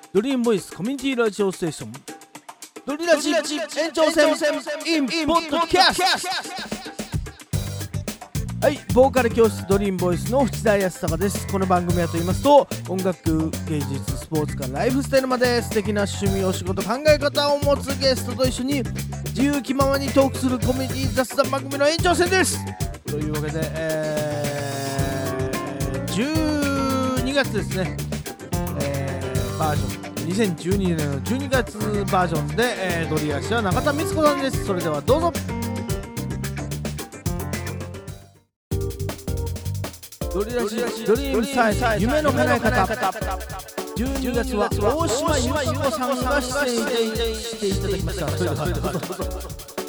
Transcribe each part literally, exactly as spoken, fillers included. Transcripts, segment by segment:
ドリームボイスコミュニティラジオステーションドリラジ延長戦 in ポッドキャスト。はい、ボーカル教室ドリームボイスの淵田康隆です。この番組はと言いますと、音楽、芸術、スポーツからライフスタイルまで素敵な趣味、お仕事、考え方を持つゲストと一緒に自由気ままにトークするコミュニティ雑談番組の延長戦です。というわけで、えー、じゅうにがつですね、えー、バージョンにせんじゅうにねんのじゅうにがつバージョンで、えー、ドリアシは中田光子さんです。それではどうぞ。ドリラジドリームサイズ夢の叶え方。じゅうにがつは大島優子さんが出演していただきました。それではどうぞ。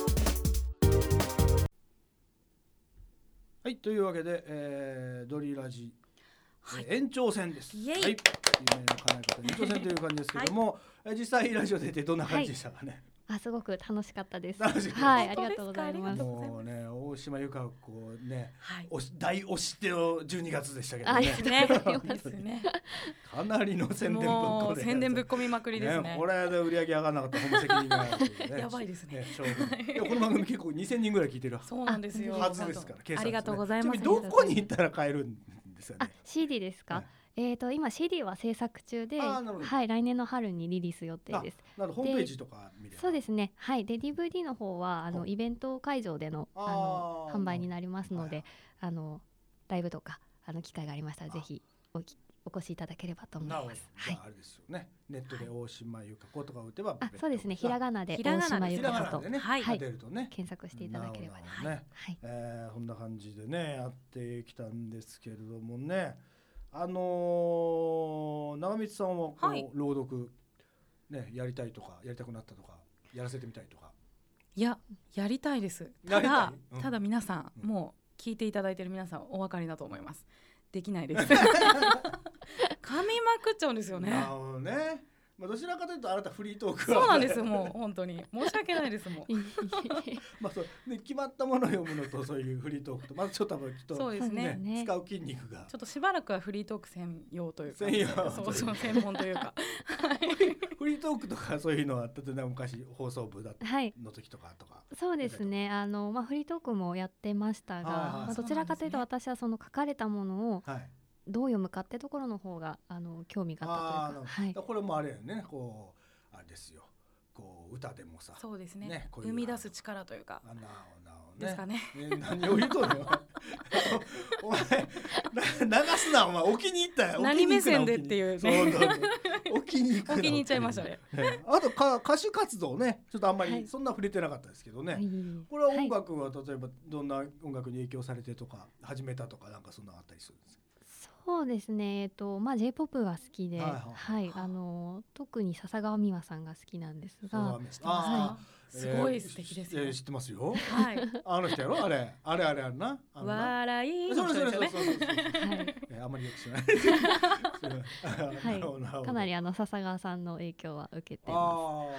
はい、というわけで、えー、ドリラジ、はい、延長戦です。はい、夢の叶え方延長戦という感じですけども、はい、実際ラジオ出てどんな感じでしたかね。 はい、あ、すごく楽しかったです。 楽しかった。 はい、ありがとうございます。 もうね、大島優香子ね、 はい、 大推し手のじゅうにがつでしたけどね。 あ、ですね。ですね。 かなりの宣伝ぶっ込み。 宣伝ぶっ込みまくりですね。 これで売り上げ上がらなかったらほぼ責任があるというね。 やばいですね。 いやこの番組結構にせんにんぐらい聞いてる。 そうなんですよ。 はずですから。 ありがとうございます。 どこに行ったら買えるんですかね。 あ、シーディー ですか。えーと今 シーディー は制作中で、はい、来年の春にリリース予定です。 なるほど、ホームページとか見れば。 そうですね。はい。で ディーブイディー の方はあのイベント会場でのあの販売になりますので、あのライブとかあの機会がありましたらぜひ お, お越しいただければと思います。 はい。あれですよね。ネットで大島優香子とか打てば、 あ、そうですね。ひらがなで大島優香子と出るとね、検索していただければね。 はい。えー、こんな感じでねやってきたんですけれどもね。あのー、長光さんはこう、はい、朗読、ね、やりたいとかやりたくなったとかやらせてみたいとか。 いや、やりたいです。ただ、うん、ただ皆さん、うん、もう聞いていただいている皆さんお分かりだと思います。できないです噛みまくっちゃうんですよね。 なるほどね。まあ、どちらかというとあなたフリートークそうなんです。もう本当に申し訳ないですもんまあそうで決まったものを読むのとそういうフリートークとまずちょっときっと、 そうですね、 ね、使う筋肉がちょっとしばらくはフリートーク専用というか専用そうそう専門というかフリートークとかそういうのは例えば昔放送部だったの時とかとか、 はい、そうですね。あの、まあ、フリートークもやってましたが、まあ、どちらかというと私はその書かれたものを、はい、どう読むかってところの方があの興味があったというか、はい、 これもあれよね、こうあれですよ、こう歌でもさ、 そうですね、ねうう生み出す力というかあなおなお、 ね、ですかね、 ね、何を言うとんねんお前流すなお前、置きに行ったよ、 何目線でっていうね置きに行く置きに行っちゃいましたねあとか歌手活動ね、ちょっとあんまりそんな触れてなかったですけどね、はい、これは音楽は例えばどんな音楽に影響されてとか始めたとかなんかそんなあったりするんですか。 そうですね、えっとまあ、J-ポップ が好きで、はいはいはい、あの特に笹川美和さんが好きなんですが、 はい、すごい素敵ですよ、 えー、知ってますよ、 はい、 あの人やろ、あれあれあれあるな、あ笑いそれそれそれそれそれあんまりよく知らないはい、かなりあの笹川さんの影響は受けてます。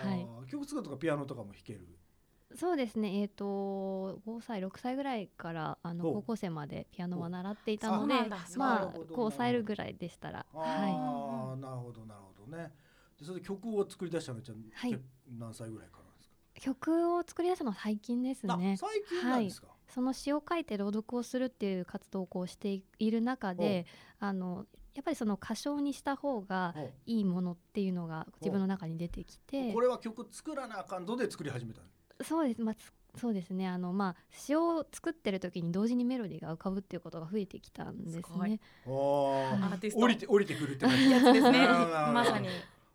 はい、 曲作るとかピアノとかも弾ける。 そうですね、えーとごさいろくさいぐらいからあの高校生までピアノは習っていたので、まあこう抑えるぐらいでしたら、 あ、はい、なるほどなるほどね。でそれで曲を作り出したのじゃ、はい、何歳ぐらいからですか。 曲を作り出したのは最近ですね。 最近なんですか。はい、 その詩を書いて朗読をするっていう活動をこうしている中で、あのやっぱりその歌唱にした方がいいものっていうのが自分の中に出てきて、 これは曲作らなあかんので作り始めたの。 そうです、まあ、そうですね、あのまあ詩を作ってる時に同時にメロディーが浮かぶっていうことが増えてきたんですね。 すごい、はい、アーティスト降りて降りてくるってやつですねまさに。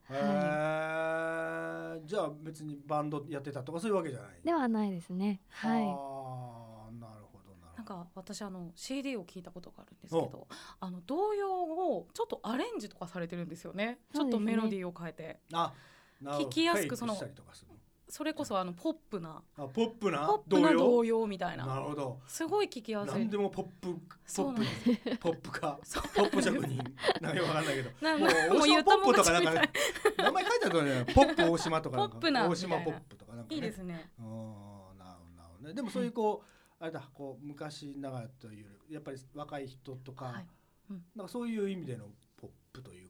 はい、じゃあ別にバンドやってたとかそういうわけじゃないではないですね。はい。 あ、なるほどなるほど。 なんか私あの シーディー を聞いたことがあるんですけど、あの童謡をちょっとアレンジとかされてるんですよね。ちょっとメロディーを変えて、 あ、 聞きやすくそのそれこそあのポップな、 あ、ポップなポップな童謡みたいな。 なるほど。 すごい聞きやすい。 何でもポップポップポップかポップ職人なんかわかんないけど、もう大島ポップとかなんかね、名前書いてあるね、ポップ大島とかなんか、 ポップな大島ポップとかなんかね。 いいですね。 ああ、なるほどね。でもそういうこうあれだ、こう昔ながらというやっぱり若い人とか、なんかそういう意味でのポップというか。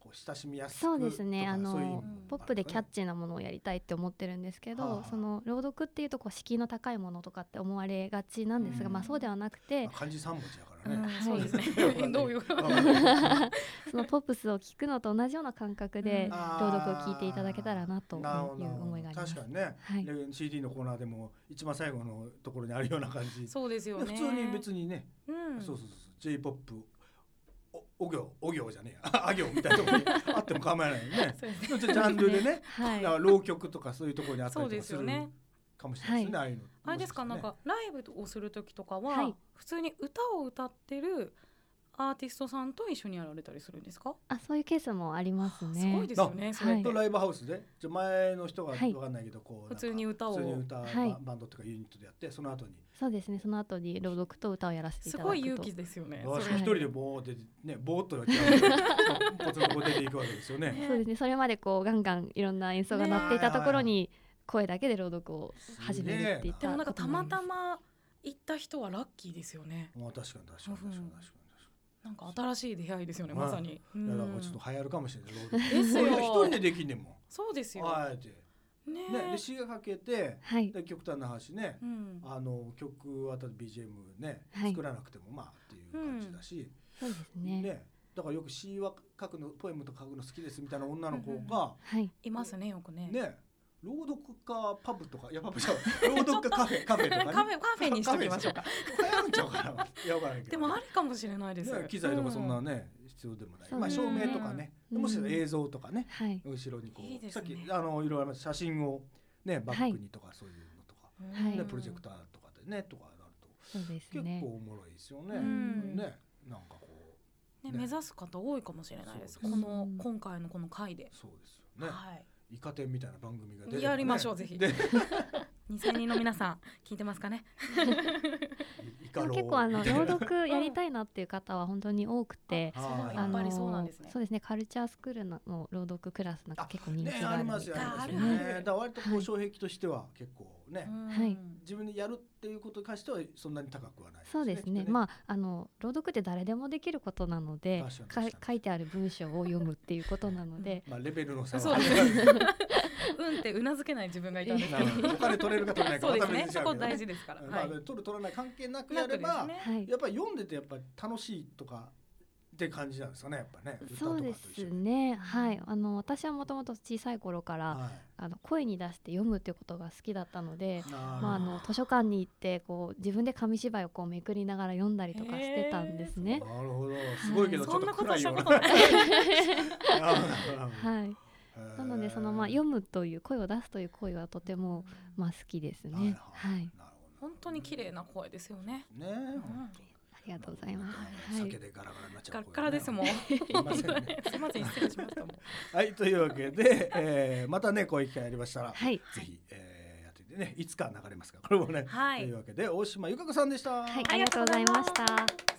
こう親しみやすくそうですね、 とかあのそういう意味もポップでキャッチーなものをやりたいって思ってるんですけど、 はあはあその朗読っていうとこう敷居の高いものとかって思われがちなんですが、 うんまあ、そうではなくて、 まあ漢字三文字やからね、 うんはいそうですねどういうそのポップスを聞くのと同じような感覚でうん朗読を聞いていただけたらなというなるほど思いがあります。 確かにね、 はいで シーディー のコーナーでも一番最後のところにあるような感じそうですよね。 普通に別にね、 うんそうそうそう J-ポップ おお行お行じゃねえやあ行みたいなところにあっても構わないよねそうですねジャンルでね、 はいだから浪曲とかそういうところにあったそうりとかするですよね。 かもしれないですね、ああいうのあれですか、 もしなんかライブをする時とかは、 はい普通に歌を歌ってるアーティストさんと一緒にやられたりするんですか？ あ、そういうケースもありますね。 すごいですよね。それはいってライブハウスでじゃあ前の人がはい分かんないけどこう普通に歌を普通に歌、 はいバンドとかユニットでやってその後にそうですね、その後に朗読と歌をやらせていすただくと。 ごい勇気ですよね。それ私一人でボーってねボーっとやっちゃうポツンとこう出ていくわけですよね。 そうですね、それまでこうガンガンいろんな演奏が鳴っていたところに声だけで朗読を始めるっていったでもなんかたまたまま行った人はラッキーですよね。 まあ確かに確かに確かに確かに確かなんか新しい出会いですよね、 はいまさに。 に。いやだからちょっと流行るかもしれない朗読。 ですよこれ一人でできんねんもん。 そうですよ。 あえてねねで詩がかけてはいで極端な話ねう。ん。 あの曲は ビージーエム ねはい作らなくてもまあっていう感じだしそうですねねだからよく詩は書くのポエムとか書くの好きですみたいな女の子がはいいますね、よくね。 ね朗読家パブとかいやパブじゃ朗読家カフェカフェとかねカフェカフェにしときましょうか。 流行るんちゃうかないやわからんけどでもありかもしれないです。 ね機材とかそんなうね必要でもないそうまあ照ですね明とかねうんもしくは映像とかねはい後ろにこいいうですさっねきあのいろいろあります写真をねバックにとかそういうのとかはいねプロジェクターとかでねとかなるとそうです結ね構おもろいですよねうんねなんかこうね、 ね目指す方多いかもしれないです。 そうこのうん今回のこの回で。 そうですよねはい。 イカ天みたいな番組が出ればねやりましょうぜひでにせんにんの皆さん聞いてますかね。 イカローでも結構あの朗読やりたいなっていう方は本当に多くてそうはいやっぱりそうなんですね。 そうですね、カルチャースクールの朗読クラスなんか結構人気ねがあるみありますよたいあありですね。 ますよねだから割とこう障壁としては結構ねうんはい自分でやるっていうことに関してはそんなに高くはないそうですね、 きっとまああの朗読って誰でもできることなので確かにか確かに書いてある文章を読むっていうことなのでまあレベルの差はそうですねうんってうなずけない自分がいたんですけど。 なるほどお金取れるか取れないかそうでますたね。そこ別に違うけどね大事ですから。 まあはい。 取る取らない関係なくなくやればですね。 はいやっぱり読んでてやっぱり楽しいとかって感じなんですかねやっぱね歌とかとそうで一緒にすね、はい、あの私はもともと小さい頃から、 はいあの声に出して読むっていうことが好きだったので、 あーまあ、あの図書館に行ってこう自分で紙芝居をこうめくりながら読んだりとかしてたんですね。 なるほどすごいけどちょっとそんなこと暗いようなしたことない。 なるほどなるほどはい、なのでそのまあ読むという声を出すという行為はとてもまあ好きですね。 はいはい、 なる本当に綺麗な声ですよね。 ほどねうんありがとうございます。はい、 酒でガラガラになっちゃうガラッガラですもん。 いませんねすいません失礼しましたもん。 はいというわけでえーまたねこういう機会ありましたらはい、 ぜひえーやっていてねいつか流れますからこれもねはいというわけで大島由香子さんでしたはい、ありがとうございました。